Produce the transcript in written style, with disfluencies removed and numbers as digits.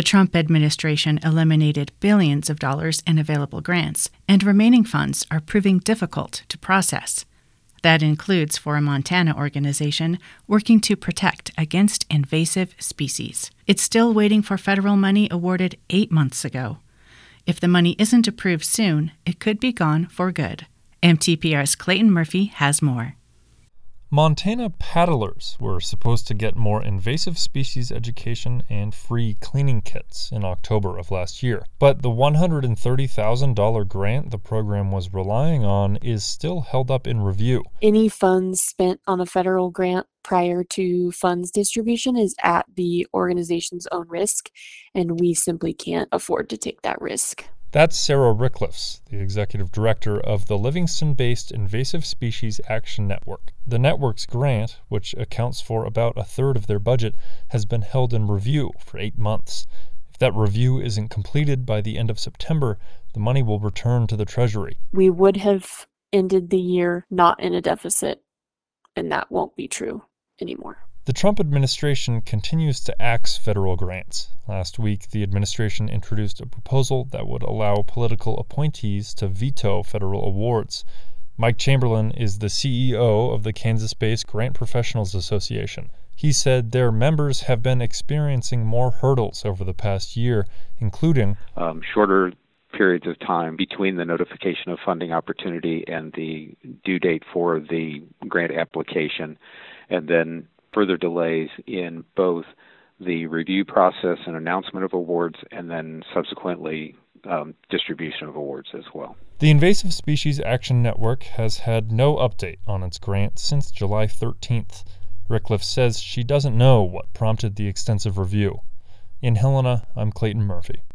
The Trump administration eliminated billions of dollars in available grants, and remaining funds are proving difficult to process. That includes for a Montana organization working to protect against invasive species. It's still waiting for federal money awarded 8 months ago. If the money isn't approved soon, it could be gone for good. MTPR's Clayton Murphy has more. Montana paddlers were supposed to get more invasive species education and free cleaning kits in October of last year. But the $130,000 grant the program was relying on is still held up in review. Any funds spent on a federal grant prior to funds distribution is at the organization's own risk, and we simply can't afford to take that risk. That's Sarah Rickliffs, the executive director of the Livingston-based Invasive Species Action Network. The network's grant, which accounts for about a third of their budget, has been held in review for 8 months. If that review isn't completed by the end of September, the money will return to the Treasury. We would have ended the year not in a deficit, and that won't be true anymore. The Trump administration continues to axe federal grants. Last week, the administration introduced a proposal that would allow political appointees to veto federal awards. Mike Chamberlain is the CEO of the Kansas-based Grant Professionals Association. He said their members have been experiencing more hurdles over the past year, including shorter periods of time between the notification of funding opportunity and the due date for the grant application, and then further delays in both the review process and announcement of awards, and then subsequently distribution of awards as well. The Invasive Species Action Network has had no update on its grant since July 13th. Rickliff says she doesn't know what prompted the extensive review. In Helena, I'm Clayton Murphy.